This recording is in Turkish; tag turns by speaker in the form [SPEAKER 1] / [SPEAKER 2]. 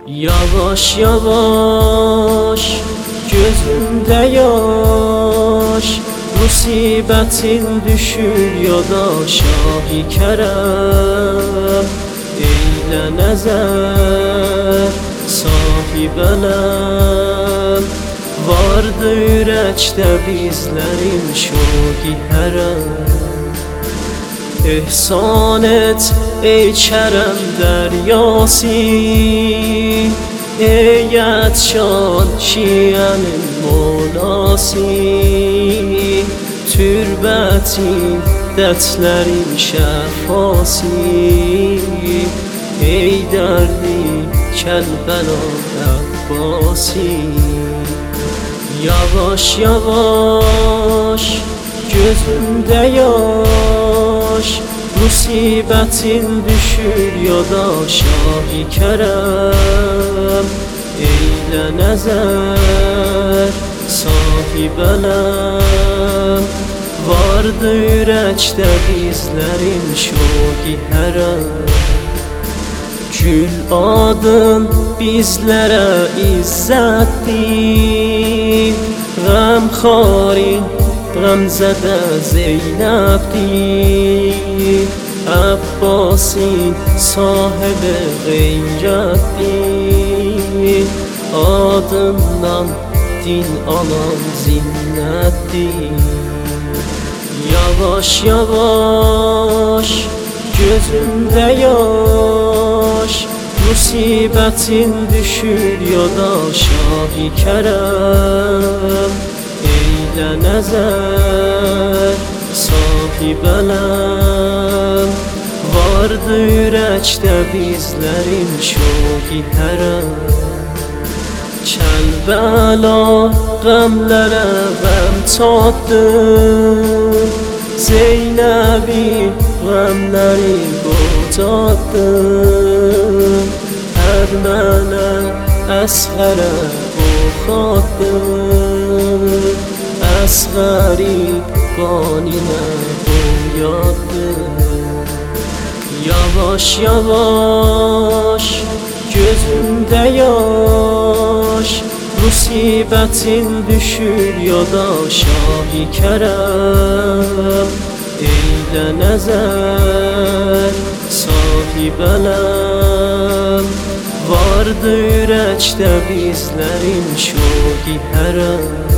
[SPEAKER 1] Yavaş yavaş gözümde yaş, musibetin düşür ya da Şah-ı Kerem. Eyle nezer sahibelem, vardı yürekte bizlerin şoki herem. İhsan et ey Kerem deryası, eyet şan şiyenin molası. Türbetin dertlerin şefası, ey derdi Kelbela Abbasi. Yavaş yavaş gözümde yaş, musibetin düşür ya da Şah-ı Kerem. Eyle nezer sahibelem, vardı yürekte bizlerin şoki herem. Gül adın bizlere izzettir, gamxarin gamzede Zeynep'tir. Abbas'in sahibi gayrettir, adından din alan zinnettir. Yavaş yavaş gözümde yaş, musibetin düşür ya da Şah-ı Kerem. Eyle nezer sahibelem, vardı yürekte bizlerin şoki herem. Kelbela gamlere gam tattı, Zeynep'in gamleri boğdattı. Ermene Esgərə oxatdı, Əsgəri qaninə boyatdı. Yavaş yavaş gözümde yaş, musibetin düşür ya da Şah-ı Kerem. Eyle nezer sahibelem, vardı yürekte bizlerin şoki herem.